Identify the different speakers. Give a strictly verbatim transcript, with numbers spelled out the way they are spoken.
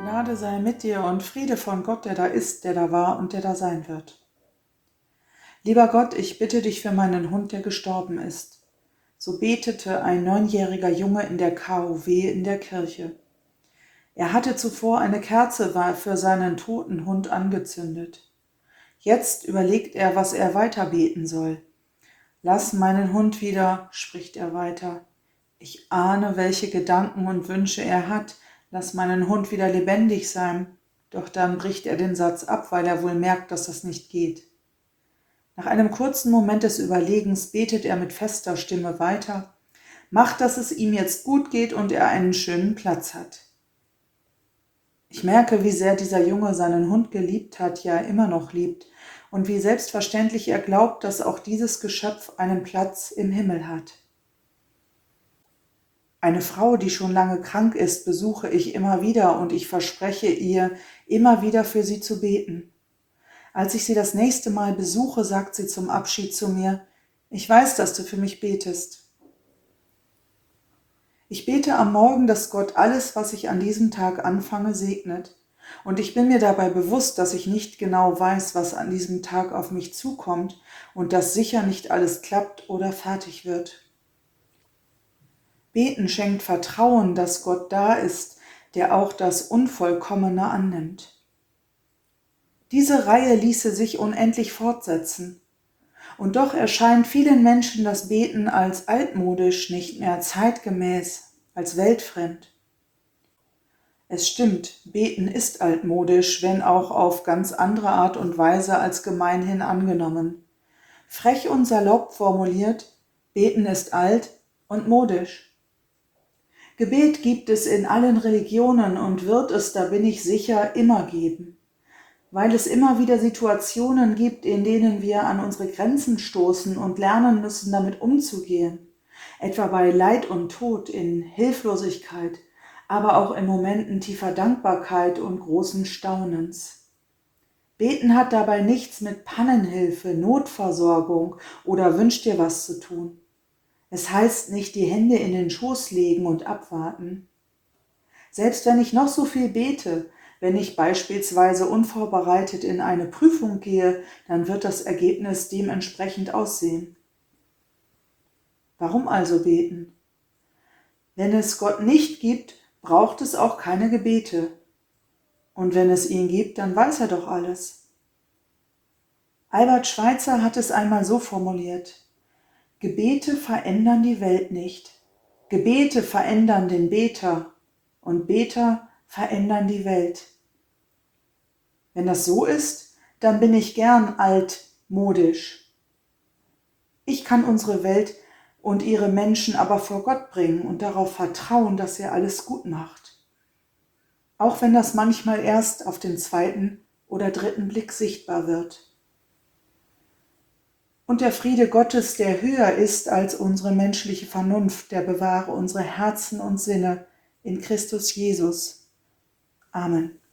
Speaker 1: Gnade sei mit dir und Friede von Gott, der da ist, der da war und der da sein wird. Lieber Gott, ich bitte dich für meinen Hund, der gestorben ist. So betete ein neunjähriger Junge in der K O W in der Kirche. Er hatte zuvor eine Kerze für seinen toten Hund angezündet. Jetzt überlegt er, was er weiter beten soll. Lass meinen Hund wieder, spricht er weiter. Ich ahne, welche Gedanken und Wünsche er hat. Lass meinen Hund wieder lebendig sein. Doch dann bricht er den Satz ab, weil er wohl merkt, dass das nicht geht. Nach einem kurzen Moment des Überlegens betet er mit fester Stimme weiter. Mach, dass es ihm jetzt gut geht und er einen schönen Platz hat. Ich merke, wie sehr dieser Junge seinen Hund geliebt hat, ja immer noch liebt, und wie selbstverständlich er glaubt, dass auch dieses Geschöpf einen Platz im Himmel hat. Eine Frau, die schon lange krank ist, besuche ich immer wieder und ich verspreche ihr, immer wieder für sie zu beten. Als ich sie das nächste Mal besuche, sagt sie zum Abschied zu mir, ich weiß, dass du für mich betest. Ich bete am Morgen, dass Gott alles, was ich an diesem Tag anfange, segnet. Und ich bin mir dabei bewusst, dass ich nicht genau weiß, was an diesem Tag auf mich zukommt und dass sicher nicht alles klappt oder fertig wird. Beten schenkt Vertrauen, dass Gott da ist, der auch das Unvollkommene annimmt. Diese Reihe ließe sich unendlich fortsetzen. Und doch erscheint vielen Menschen das Beten als altmodisch, nicht mehr zeitgemäß, als weltfremd. Es stimmt, Beten ist altmodisch, wenn auch auf ganz andere Art und Weise als gemeinhin angenommen. Frech und salopp formuliert, Beten ist alt und modisch. Gebet gibt es in allen Religionen und wird es, da bin ich sicher, immer geben. Weil es immer wieder Situationen gibt, in denen wir an unsere Grenzen stoßen und lernen müssen, damit umzugehen. Etwa bei Leid und Tod, in Hilflosigkeit, aber auch in Momenten tiefer Dankbarkeit und großen Staunens. Beten hat dabei nichts mit Pannenhilfe, Notversorgung oder wünsch dir was zu tun. Es heißt nicht die Hände in den Schoß legen und abwarten. Selbst wenn ich noch so viel bete, wenn ich beispielsweise unvorbereitet in eine Prüfung gehe, dann wird das Ergebnis dementsprechend aussehen. Warum also beten? Wenn es Gott nicht gibt, braucht es auch keine Gebete. Und wenn es ihn gibt, dann weiß er doch alles. Albert Schweitzer hat es einmal so formuliert: Gebete verändern die Welt nicht. Gebete verändern den Beter und Beter verändern die Welt. Wenn das so ist, dann bin ich gern altmodisch. Ich kann unsere Welt und ihre Menschen aber vor Gott bringen und darauf vertrauen, dass er alles gut macht. Auch wenn das manchmal erst auf den zweiten oder dritten Blick sichtbar wird. Und der Friede Gottes, der höher ist als unsere menschliche Vernunft, der bewahre unsere Herzen und Sinne in Christus Jesus. Amen.